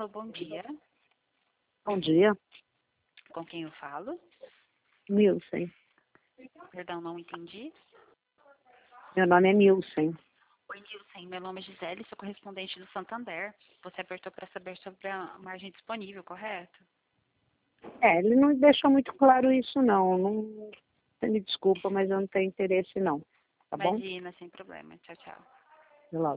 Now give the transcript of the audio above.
Alô, bom dia. Bom dia, Com quem eu falo? Nilsen. Perdão, não entendi. Meu nome é Nilsen. Oi, Nilson. Meu nome é Gisele, sou correspondente do Santander. Você apertou para saber sobre a margem disponível, correto? Ele não deixou muito claro isso, não. Você me desculpa, mas eu não tenho interesse, não. Tá bom? Imagina, sem problema. Tchau, tchau. Até logo.